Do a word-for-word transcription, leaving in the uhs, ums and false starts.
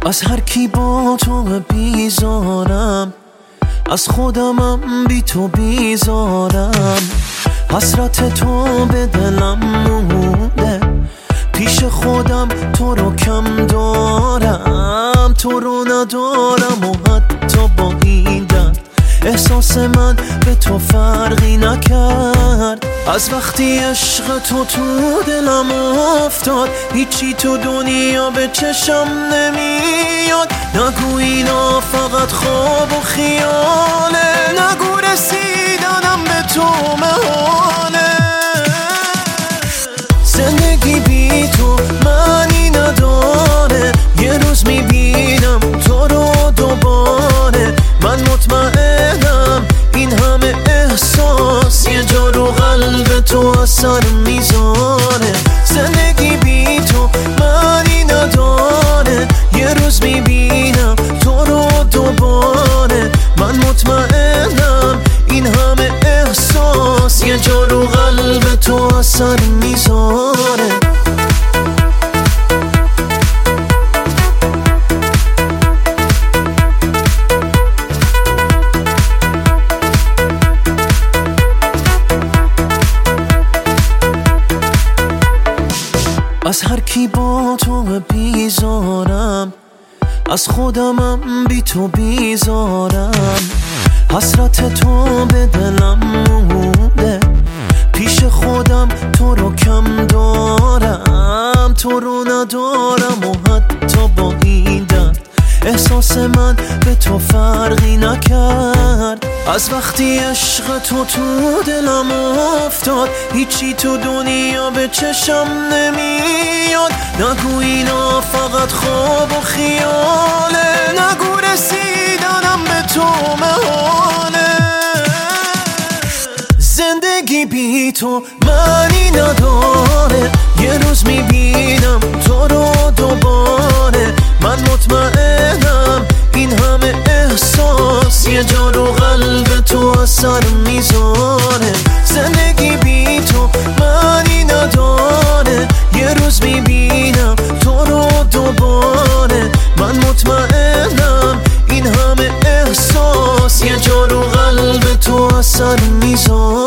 از هر کی با تو بیزارم، از خودمم بی تو بیزارم. حسرت تو به دلم مونده، پیش خودم تو رو کم دارم. تو رو ندارم و حتی با این درد احساس من به تو فرقی نکرد. از وقتی عشق تو تو دلم افتاد، هیچی تو دنیا به چشم نمیاد. نگو اینا فقط خواب و خیاله، نگو رسیدنم به تو محاله. زندگی بی تو معنی نداره، یه روز میبینم تو رو دوباره. من مطمئنم این همه احساس یه جا رو قلب تو اثر میذاره. زندگی بی تو معنی نداره، یه روز میبینم تو رو دوباره. من مطمئنم این همه احساس یه جا رو قلب تو اثر میذاره. از هر کی با تو بیزارم، از خودمم بی تو بیزارم. حسرت تو به دلم مونده، پیش خودم تو رو کم دارم. تو رو ندارم و حتی با این درد احساس من به تو فرقی نکرد. از وقتی عشق تو تو دلم افتاد، هیچی تو دنیا به چشم نمیاد. نگو اینا فقط خواب و خیاله، نگو رسیدنم به تو محاله. زندگی بی تو معنی نداره، یه روز میبینم تو رو دوباره. من مطمئنم این همه احساس یه جا رو قلب تو اثر میذاره. زندگی بی تو معنی نداره، یه روز میبینم تو رو دوباره. من مطمئنم این همه احساس یه جا رو قلب تو اثر میذاره.